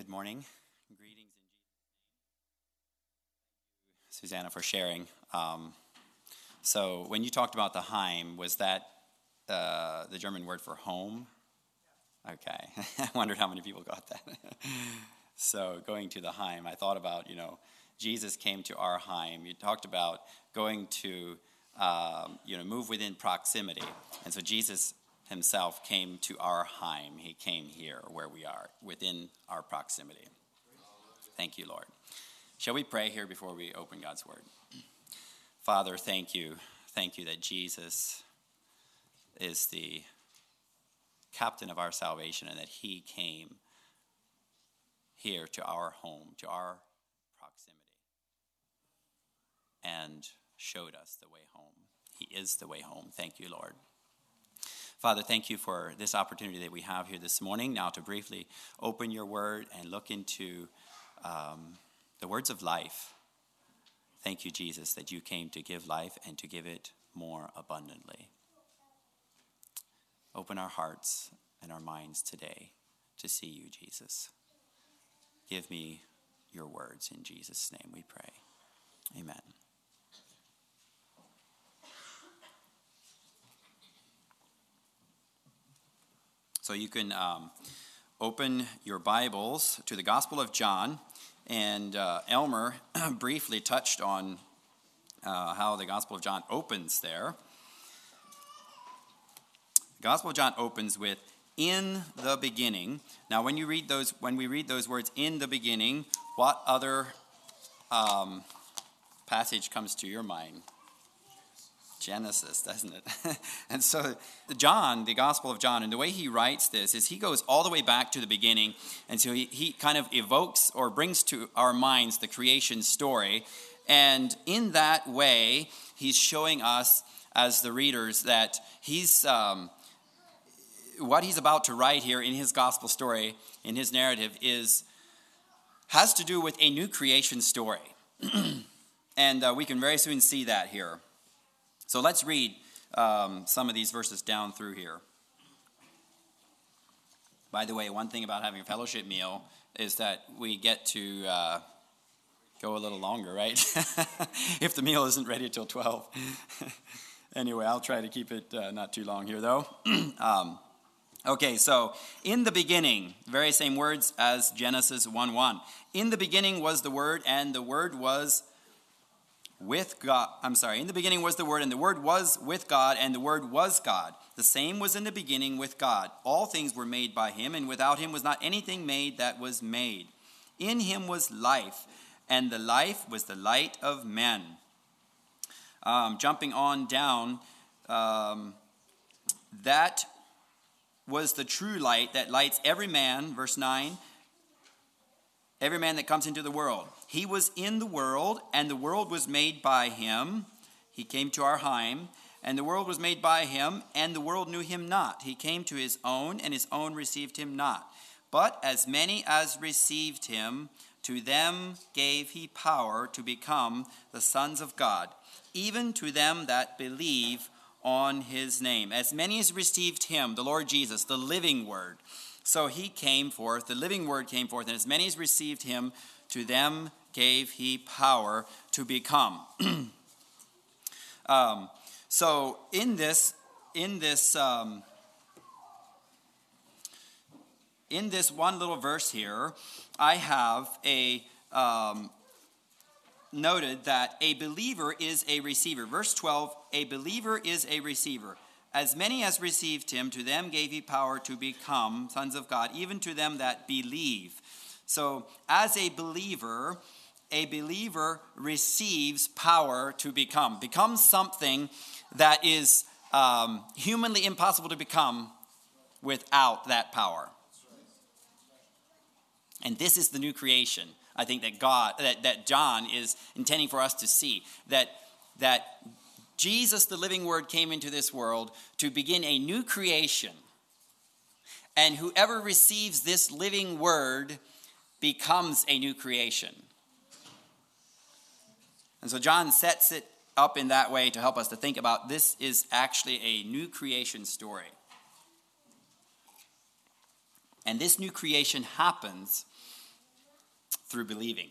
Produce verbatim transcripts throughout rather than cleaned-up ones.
morning. Greetings in Jesus' name. Susanna, for sharing. Um, so when you talked about the Heim, was that uh, the German word for home? Okay. I wondered how many people got that. So going to the Heim, I thought about, you know, Jesus came to our Heim. You talked about going to, um, you know, move within proximity. And so Jesus himself came to our Heim. He came here where we are, within our proximity. Thank you, Lord. Shall we pray here before we open God's word? Father, thank you. Thank you that Jesus is the captain of our salvation and that he came here to our home, to our proximity, and showed us the way home. He is the way home. Thank you, Lord. Father, thank you for this opportunity that we have here this morning now to briefly open your word and look into um, the words of life. Thank you, Jesus, that you came to give life and to give it more abundantly. Open our hearts and our minds today to see you, Jesus. Give me your words. In Jesus' name we pray. Amen. So you can um, open your Bibles to the Gospel of John. And uh, Elmer briefly touched on uh, how the Gospel of John opens there. The Gospel of John opens with, in the beginning. Now, when you read those, when we read those words, in the beginning, what other um, passage comes to your mind? Genesis, doesn't it? And so John, the Gospel of John, and the way he writes this is he goes all the way back to the beginning, and so he, he kind of evokes or brings to our minds the creation story, and in that way, he's showing us as the readers that he's um, what he's about to write here in his gospel story, in his narrative, is has to do with a new creation story, and uh, we can very soon see that here. So let's read um, some of these verses down through here. By the way, one thing about having a fellowship meal is that we get to uh, go a little longer, right? If the meal isn't ready till twelve. Anyway, I'll try to keep it uh, not too long here, though. um, okay, so in the beginning, very same words as Genesis one one. In the beginning was the Word, and the Word was with God. I'm sorry, in the beginning was the Word, and the Word was with God, and the Word was God. The same was in the beginning with God. All things were made by him, and without him was not anything made that was made. In him was life, and the life was the light of men. Um, jumping on down, um, that was the true light that lights every man, verse nine, every man that comes into the world. He was in the world, and the world was made by him. He came to our Heim, and the world was made by him, and the world knew him not. He came to his own, and his own received him not. But as many as received him, to them gave he power to become the sons of God, even to them that believe on his name. As many as received him, the Lord Jesus, the living word. So he came forth, the living word came forth, and as many as received him, to them gave he power to become. um, so in this, in this, um, in this one little verse here, I have a um, noted that a believer is a receiver. Verse twelve, a believer is a receiver. As many as received him, to them gave he power to become sons of God, even to them that believe. So as a believer, a believer receives power to become. Becomes something that is um, humanly impossible to become without that power. And this is the new creation, I think, that God, that, that John is intending for us to see. That that Jesus, the living word, came into this world to begin a new creation. And whoever receives this living word becomes a new creation. And so John sets it up in that way to help us to think about this is actually a new creation story. And this new creation happens through believing.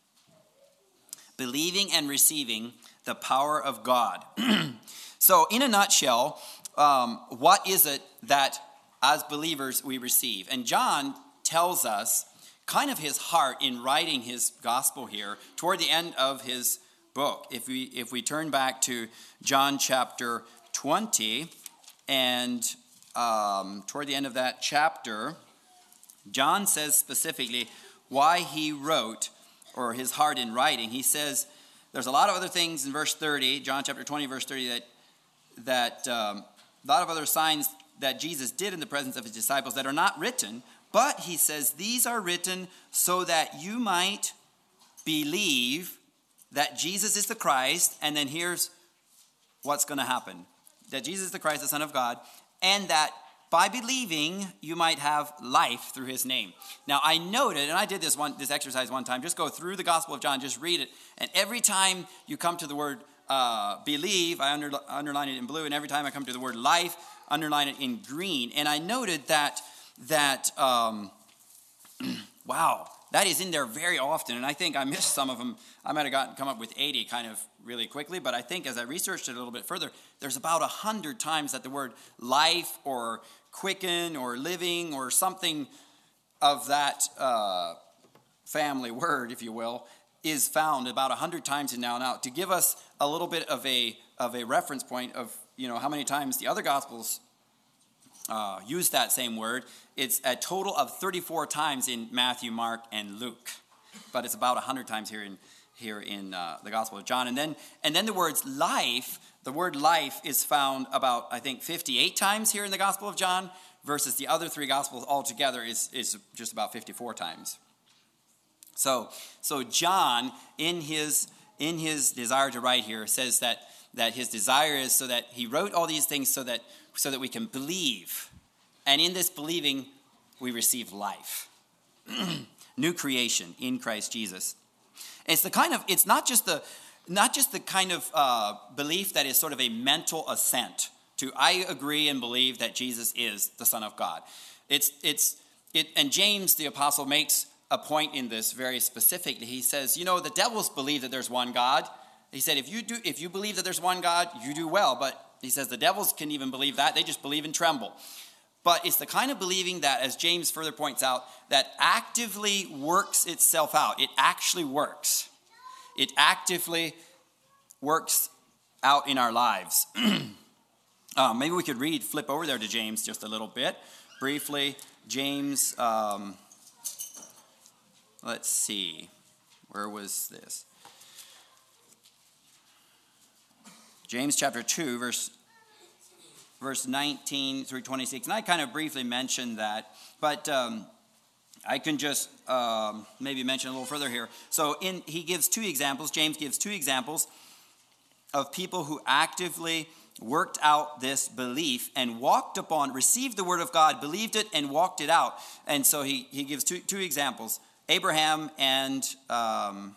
Believing and receiving the power of God. So in a nutshell, um, what is it that as believers we receive? And John tells us kind of his heart in writing his gospel here toward the end of his book. If we if we turn back to John chapter twenty, and um, toward the end of that chapter, John says specifically why he wrote, or his heart in writing. He says there's a lot of other things in verse thirty, John chapter twenty, verse thirty, that that um, a lot of other signs that Jesus did in the presence of his disciples that are not written, but he says these are written so that you might believe that Jesus is the Christ, and then here's what's going to happen. That Jesus is the Christ, the Son of God, and that by believing you might have life through his name. Now I noted, and I did this one this exercise one time, just go through the Gospel of John, just read it, and every time you come to the word uh, believe, I under, underline it in blue, and every time I come to the word life, underline it in green. And I noted that, that um, wow, that is in there very often, and I think I missed some of them. I might have gotten come up with eighty kind of really quickly, but I think as I researched it a little bit further, there's about a hundred times that the word life or quicken or living or something of that uh, family word, if you will, is found about a hundred times in now and out, to give us a little bit of a of a reference point of, you know, how many times the other Gospels uh, use that same word. It's a total of thirty-four times in Matthew, Mark, and Luke, but it's about a hundred times here in here in uh, the Gospel of John. And then and then the words life, the word life is found about, I think, fifty-eight times here in the Gospel of John, versus the other three Gospels altogether is is just about fifty-four times. So so John, in his in his desire to write here, says that that his desire is so that he wrote all these things so that so that we can believe, and in this believing we receive life, new creation in Christ Jesus. It's the kind of it's not just the not just the kind of uh, belief that is sort of a mental assent to I agree and believe that Jesus is the Son of God. It's it's it, and James the apostle makes a point in this very specifically. He says, you know, the devils believe that there's one God. He said, if you do, if you believe that there's one God, you do well. But he says the devils can even believe that. They just believe and tremble. But it's the kind of believing that, as James further points out, that actively works itself out. It actually works. It actively works out in our lives. uh, maybe we could read, flip over there to James just a little bit. Briefly, James, um, let's see. Where was this? James chapter two, verse verse nineteen through twenty-six. And I kind of briefly mentioned that, but um, I can just um, maybe mention a little further here. So in he gives two examples. James gives two examples of people who actively worked out this belief and walked upon, received the word of God, believed it, and walked it out. And so he, he gives two, two examples, Abraham and, um,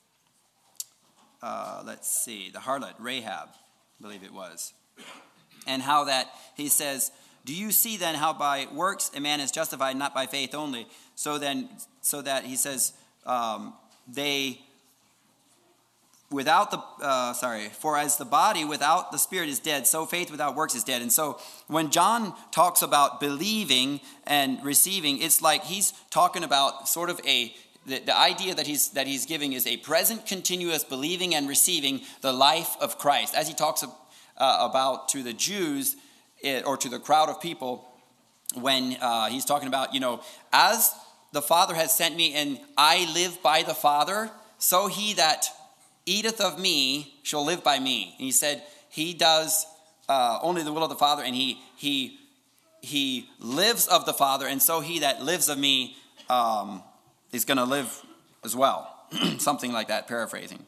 uh, let's see, the harlot, Rahab, I believe it was. And how that, he says, do you see then how by works a man is justified, not by faith only? So then, so that he says, um, they, without the, uh, sorry, for as the body without the spirit is dead, so faith without works is dead. And so when John talks about believing and receiving, it's like he's talking about sort of a, the, the idea that he's, that he's giving is a present continuous believing and receiving the life of Christ. As he talks uh, about to the Jews, it, or to the crowd of people, when uh, he's talking about, you know, as the Father has sent me and I live by the Father, so he that eateth of me shall live by me. And he said he does uh, only the will of the Father, and he he he lives of the Father, and so he that lives of me um, is going to live as well. Something like that, paraphrasing.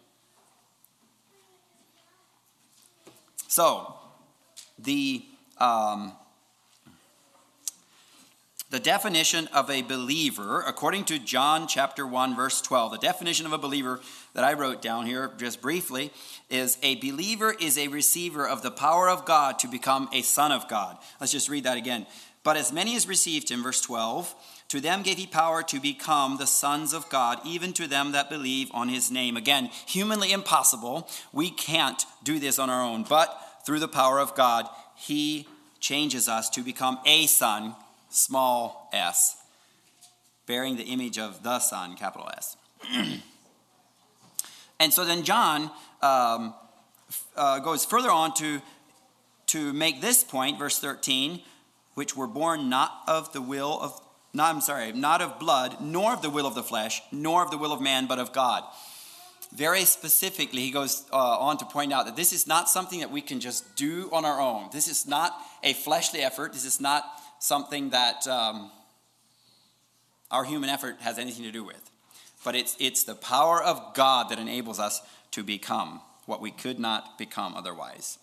So the um, the definition of a believer, according to John chapter one, verse twelve, the definition of a believer that I wrote down here just briefly is a believer is a receiver of the power of God to become a son of God. Let's just read that again. But as many as received him, verse twelve, To them gave he power to become the sons of God, even to them that believe on his name. Again, humanly impossible. We can't do this on our own. But through the power of God, he changes us to become a son, small s, bearing the image of the Son, capital S. And so then John um, uh, goes further on to, to make this point, verse thirteen, which were born not of the will of, not, I'm sorry, not of blood, nor of the will of the flesh, nor of the will of man, but of God. Very specifically, he goes uh, on to point out that this is not something that we can just do on our own. This is not a fleshly effort. This is not something that um, our human effort has anything to do with. But it's it's the power of God that enables us to become what we could not become otherwise.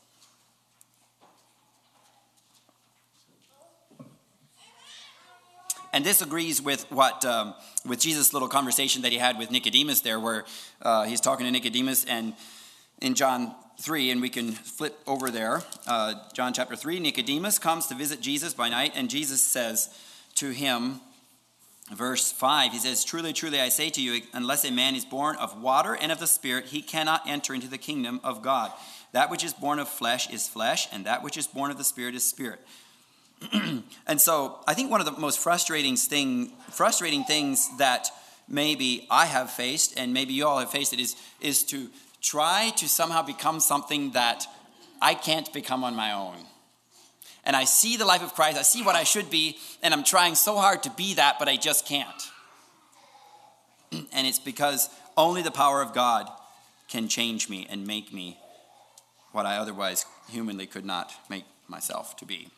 And this agrees with what um, with Jesus' little conversation that he had with Nicodemus there, where uh, he's talking to Nicodemus, and in John three, and we can flip over there. Uh, John chapter three, Nicodemus comes to visit Jesus by night, and Jesus says to him, verse five, he says, "Truly, truly, I say to you, unless a man is born of water and of the Spirit, he cannot enter into the kingdom of God. That which is born of flesh is flesh, and that which is born of the Spirit is spirit." And so I think one of the most frustrating thing, frustrating things that maybe I have faced, and maybe you all have faced it, is, is to try to somehow become something that I can't become on my own. And I see the life of Christ, I see what I should be, and I'm trying so hard to be that, but I just can't. And it's because only the power of God can change me and make me what I otherwise humanly could not make myself to be.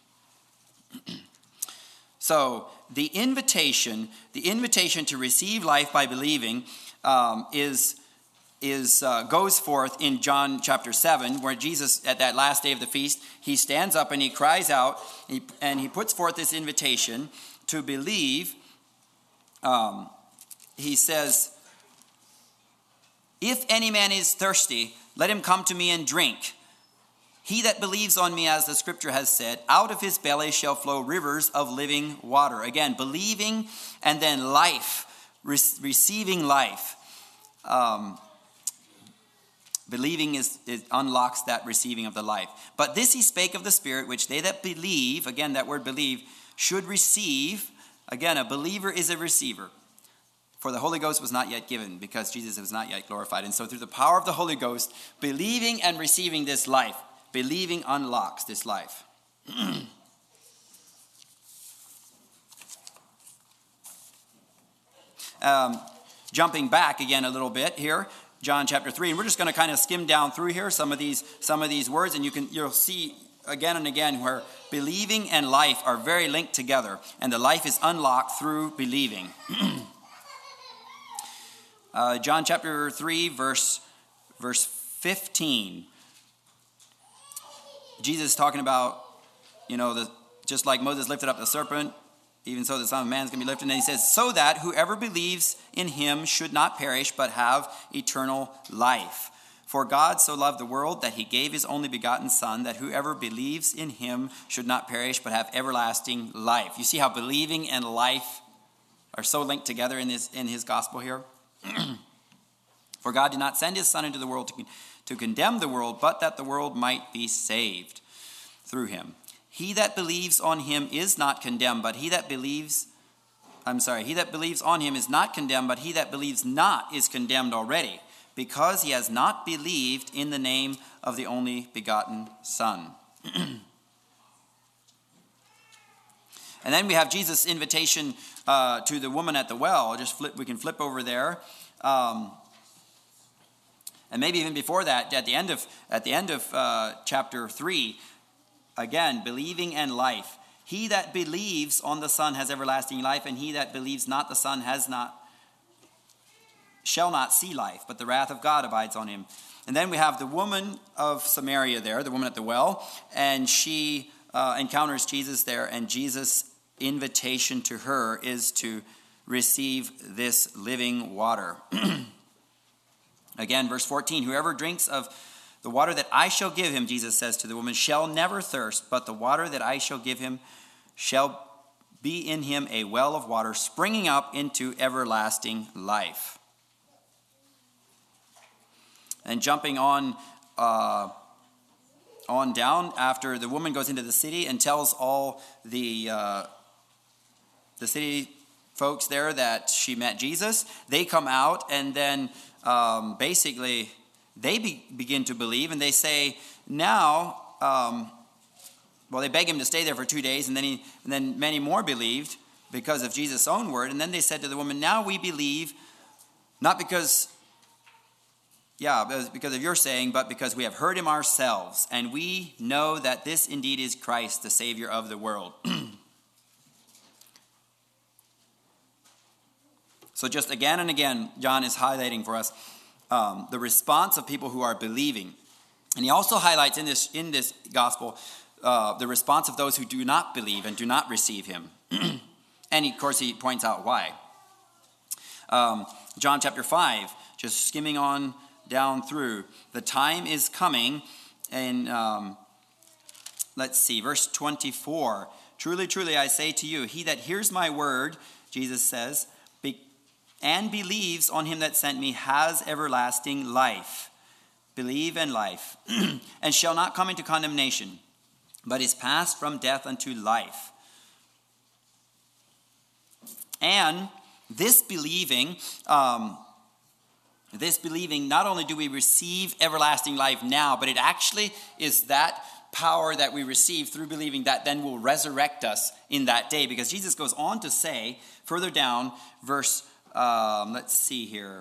So the invitation, the invitation to receive life by believing um, is, is uh, goes forth in John chapter seven, where Jesus, at that last day of the feast, he stands up and he cries out, he, and he puts forth this invitation to believe. Um, he says, "If any man is thirsty, let him come to me and drink. He that believes on me, as the scripture has said, out of his belly shall flow rivers of living water." Again, believing and then life, re- receiving life. Um, believing is, it unlocks that receiving of the life. "But this he spake of the Spirit, which they that believe," again, that word believe, "should receive." Again, a believer is a receiver. "For the Holy Ghost was not yet given," because Jesus was not yet glorified. And so through the power of the Holy Ghost, believing and receiving this life, believing unlocks this life. um, jumping back again a little bit here, John chapter three, and we're just going to kind of skim down through here some of these some of these words, and you can you'll see again and again where believing and life are very linked together, and the life is unlocked through believing. uh, John chapter three, verse verse fifteen. Jesus is talking about, you know, the, just like Moses lifted up the serpent, even so the Son of Man is going to be lifted. And he says, "So that whoever believes in him should not perish, but have eternal life. For God so loved the world that he gave his only begotten Son, that whoever believes in him should not perish, but have everlasting life." You see how believing and life are so linked together in this in his gospel here? "For God did not send his Son into the world to to condemn the world, but that the world might be saved through him. He that believes on him is not condemned, but he that believes, I'm sorry, he that believes on him is not condemned, but he that believes not is condemned already, because he has not believed in the name of the only begotten Son." And then we have Jesus' invitation uh, to the woman at the well. Just flip, we can flip over there. Um, And maybe even before that, at the end of at the end of uh, chapter three, again, believing and life. "He that believes on the Son has everlasting life, and he that believes not the Son has not, shall not see life, but the wrath of God abides on him." And then we have the woman of Samaria there, the woman at the well, and she uh, encounters Jesus there, and Jesus' invitation to her is to receive this living water. Again, verse fourteen, "Whoever drinks of the water that I shall give him," Jesus says to the woman, "shall never thirst, but the water that I shall give him shall be in him a well of water springing up into everlasting life. And jumping on uh, on down after the woman goes into the city and tells all the uh, the city folks there that she met Jesus, they come out and then um, basically they be, begin to believe, and they say now, um, well, they beg him to stay there for two days, and then he, and then many more believed because of Jesus' own word, and then they said to the woman, now we believe, not because, yeah, because of your saying, but because we have heard him ourselves, and we know that this indeed is Christ, the Savior of the world. So just again and again, John is highlighting for us um, the response of people who are believing. And he also highlights in this, in this gospel uh, the response of those who do not believe and do not receive him. And he, of course, he points out why. Um, John chapter five, just skimming on down through. The time is coming, and um, let's see, verse twenty-four. Truly, truly, I say to you, he that hears my word, Jesus says, be, and believes on him that sent me has everlasting life. Believe and life. And shall not come into condemnation, but is passed from death unto life. And this believing, um, this believing, not only do we receive everlasting life now, but it actually is that power that we receive through believing that then will resurrect us in that day. Because Jesus goes on to say, further down, verse, um, let's see here.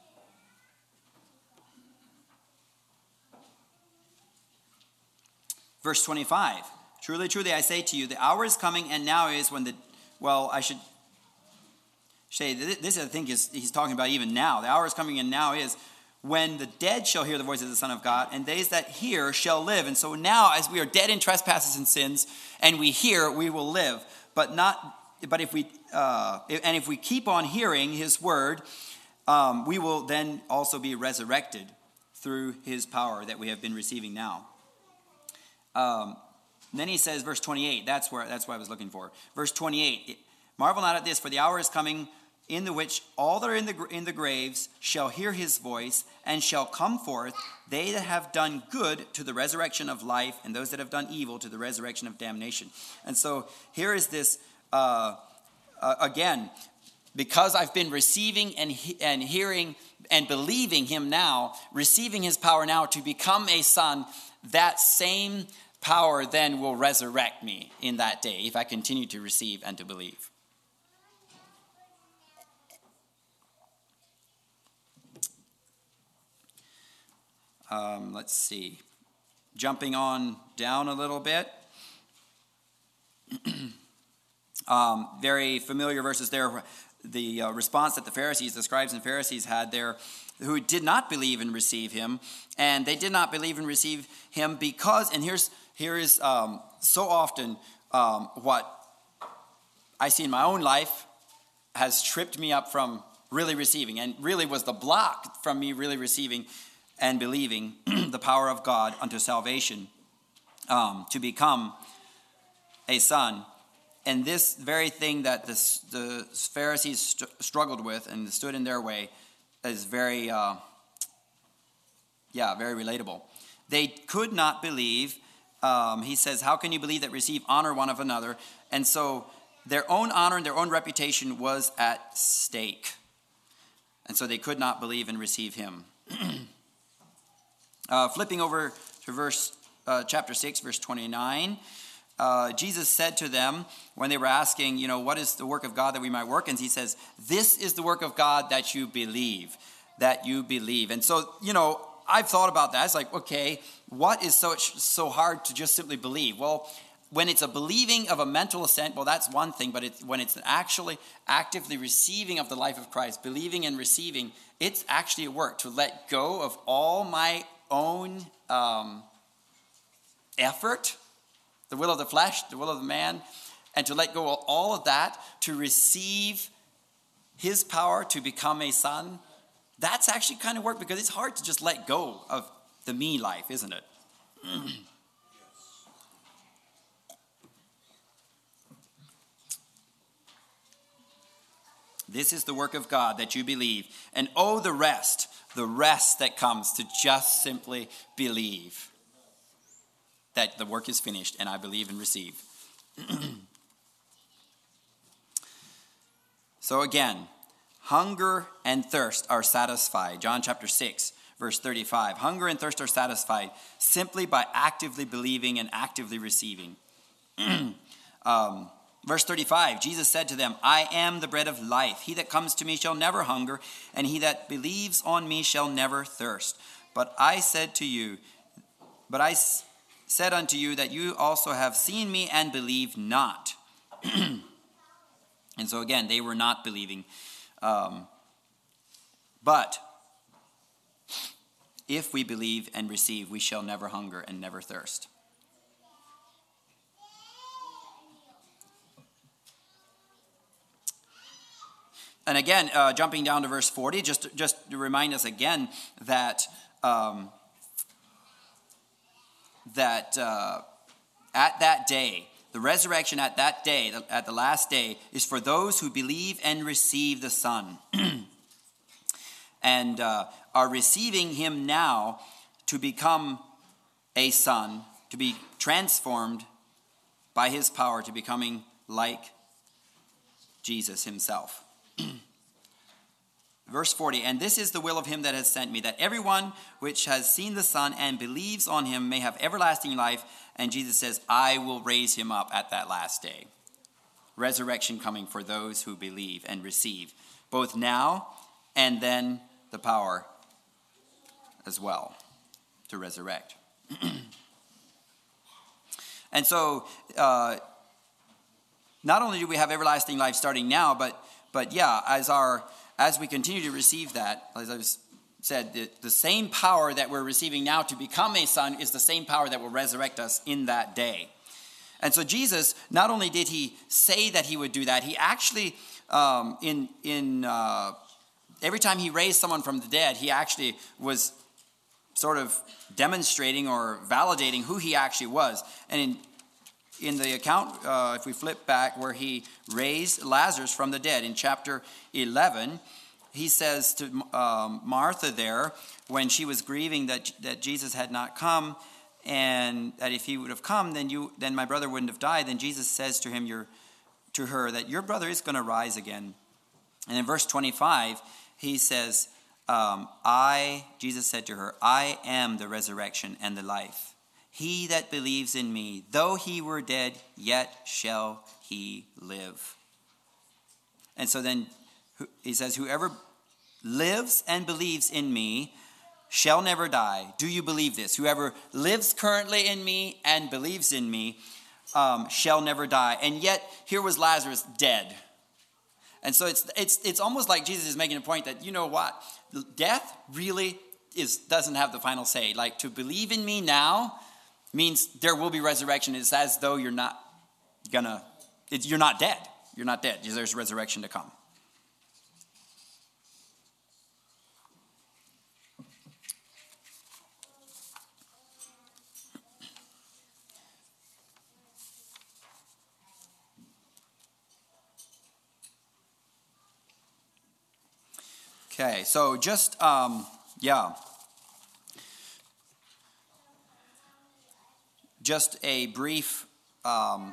Verse twenty-five, truly, truly, I say to you, the hour is coming, and now is when the, well, I should say, this I think is, he's talking about even now. The hour is coming, and now is when the dead shall hear the voice of the Son of God, and they that hear shall live. And so now, as we are dead in trespasses and sins, and we hear, we will live. But not, but if we, uh, and if we keep on hearing his word, um, we will then also be resurrected through his power that we have been receiving now. Um, then he says, verse twenty-eight, that's where that's what I was looking for. Verse twenty-eight, marvel not at this, for the hour is coming in the which all that are in the in the graves shall hear his voice, and shall come forth, they that have done good to the resurrection of life, and those that have done evil to the resurrection of damnation. And so here is this, uh, uh, again, because I've been receiving and he, and hearing and believing him now, receiving his power now to become a son, that same power then will resurrect me in that day if I continue to receive and to believe. Um, let's see. Jumping on down a little bit. um, very familiar verses there. The uh, response that the Pharisees, the scribes and Pharisees had there, who did not believe and receive him, and they did not believe and receive him because, and here's here is um, so often um, what I see in my own life has tripped me up from really receiving, and really was the block from me really receiving and believing the power of God unto salvation, um, to become a son. And this very thing that the, the Pharisees st- struggled with and stood in their way is very, uh, yeah, very relatable. They could not believe. Um, he says, how can you believe that receive honor one of another? And so their own honor and their own reputation was at stake. And so they could not believe and receive him. uh, flipping over to verse uh, chapter six, verse twenty-nine. Uh, Jesus said to them when they were asking, you know, what is the work of God that we might work? And he says, this is the work of God that you believe, that you believe. And so, you know, I've thought about that. It's like, okay, what is so so hard to just simply believe? Well, when it's a believing of a mental assent, well, that's one thing. But it's, when it's actually actively receiving of the life of Christ, believing and receiving, it's actually a work to let go of all my own um, effort, the will of the flesh, the will of the man, and to let go of all of that to receive his power to become a son. That's actually kind of work, because it's hard to just let go of the me life, isn't it? This is the work of God, that you believe. And oh, the rest, the rest that comes to just simply believe that the work is finished and I believe and receive. So again, hunger and thirst are satisfied. John chapter six, verse thirty-five. Hunger and thirst are satisfied simply by actively believing and actively receiving. um, verse thirty-five, Jesus said to them, I am the bread of life. He that comes to me shall never hunger, and he that believes on me shall never thirst. But I said to you, but I s- said unto you that you also have seen me and believe not. And so again, they were not believing. Um, but if we believe and receive, we shall never hunger and never thirst. And again, uh, jumping down to verse forty, just, just to remind us again that um, that uh, at that day, the resurrection at that day, at the last day, is for those who believe and receive the Son. And uh, are receiving him now to become a son, to be transformed by his power to becoming like Jesus himself. Verse forty, and this is the will of him that has sent me, that everyone which has seen the Son and believes on him may have everlasting life. And Jesus says, I will raise him up at that last day. Resurrection coming for those who believe and receive, both now and then the power as well to resurrect. And so, uh, not only do we have everlasting life starting now, but but yeah, as our as we continue to receive that, as I've said, the, the same power that we're receiving now to become a son is the same power that will resurrect us in that day. And so Jesus, not only did he say that he would do that, he actually, um, in in uh, every time he raised someone from the dead, he actually was sort of demonstrating or validating who he actually was. And in in the account, uh, if we flip back, where he raised Lazarus from the dead in chapter eleven, he says to um, Martha there, when she was grieving that that Jesus had not come, and that if he would have come, then you then my brother wouldn't have died. Then Jesus says to him, your to her, that your brother is going to rise again. And in verse twenty-five, he says, um, I, Jesus said to her, I am the resurrection and the life. He that believes in me, though he were dead, yet shall he live. And so then he says, whoever lives and believes in me shall never die. Do you believe this? Whoever lives currently in me and believes in me um, shall never die. And yet here was Lazarus dead. And so it's it's it's almost like Jesus is making a point that, you know what, death really is doesn't have the final say. Like, to believe in me now means there will be resurrection. It's as though you're not gonna, it's, you're not dead. You're not dead. There's resurrection to come. Okay, so just, um, yeah. Just a brief um,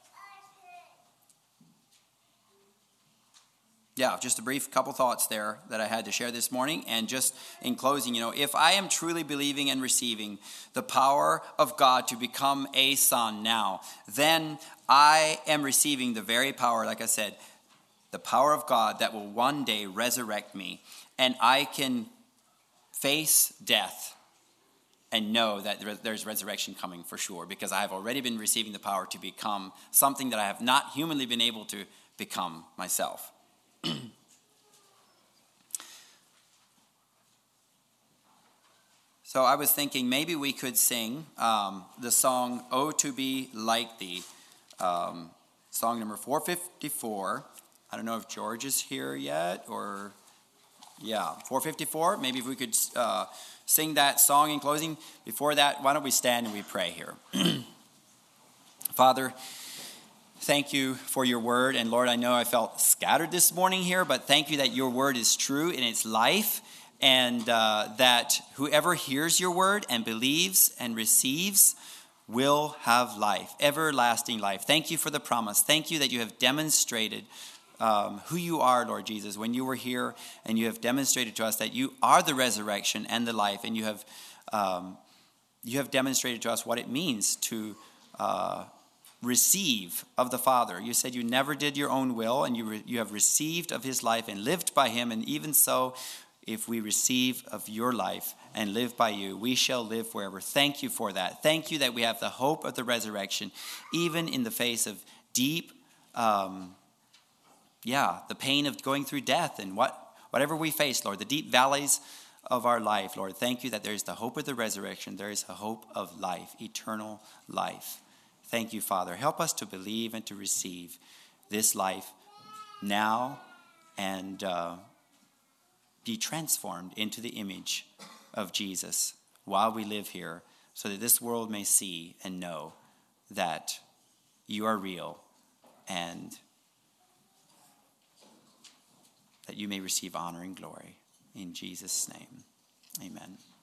yeah, just a brief couple thoughts there that I had to share this morning. And just in closing, you know, if I am truly believing and receiving the power of God to become a son now, then I am receiving the very power, like I said, the power of God that will one day resurrect me. And I can face death and know that there's resurrection coming for sure, because I have already been receiving the power to become something that I have not humanly been able to become myself. So I was thinking maybe we could sing um, the song, Oh, to Be Like Thee, um, song number four fifty-four. I don't know if George is here yet, or, yeah, four fifty-four. Maybe if we could uh, sing that song in closing. Before that, why don't we stand and we pray here. Father, thank you for your word. And Lord, I know I felt scattered this morning here, but thank you that your word is true in its life, and uh, that whoever hears your word and believes and receives will have life, everlasting life. Thank you for the promise. Thank you that you have demonstrated um, who you are, Lord Jesus, when you were here, and you have demonstrated to us that you are the resurrection and the life, and you have um, you have demonstrated to us what it means to uh, receive of the Father. You said you never did your own will, and you re- you have received of his life and lived by him, and even so, if we receive of your life and live by you, we shall live forever. Thank you for that. Thank you that we have the hope of the resurrection, even in the face of deep, um, yeah, the pain of going through death and what whatever we face, Lord, the deep valleys of our life, Lord. Thank you that there is the hope of the resurrection. There is a hope of life, eternal life. Thank you, Father. Help us to believe and to receive this life now, and uh, be transformed into the image of Jesus while we live here, so that this world may see and know that you are real, and that you may receive honor and glory. In Jesus' name, amen.